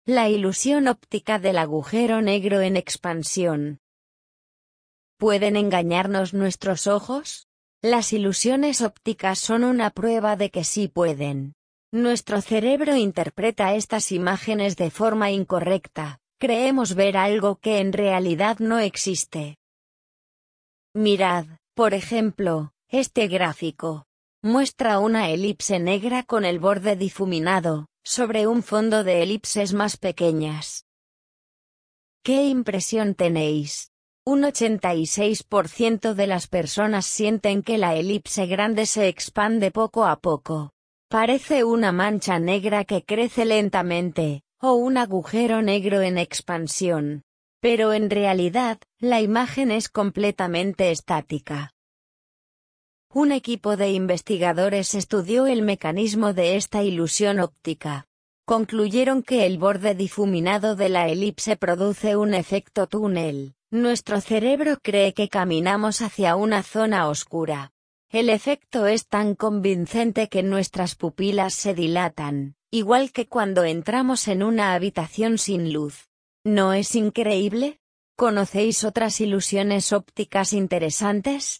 La ilusión óptica del agujero negro en expansión. ¿Pueden engañarnos nuestros ojos? Las ilusiones ópticas son una prueba de que sí pueden. Nuestro cerebro interpreta estas imágenes de forma incorrecta. Creemos ver algo que en realidad no existe. Mirad, por ejemplo, este gráfico. Muestra una elipse negra con el borde difuminado, sobre un fondo de elipses más pequeñas. ¿Qué impresión tenéis? Un 86% de las personas sienten que la elipse grande se expande poco a poco. Parece una mancha negra que crece lentamente, o un agujero negro en expansión. Pero en realidad, la imagen es completamente estática. Un equipo de investigadores estudió el mecanismo de esta ilusión óptica. Concluyeron que el borde difuminado de la elipse produce un efecto túnel. Nuestro cerebro cree que caminamos hacia una zona oscura. El efecto es tan convincente que nuestras pupilas se dilatan, igual que cuando entramos en una habitación sin luz. ¿No es increíble? ¿Conocéis otras ilusiones ópticas interesantes?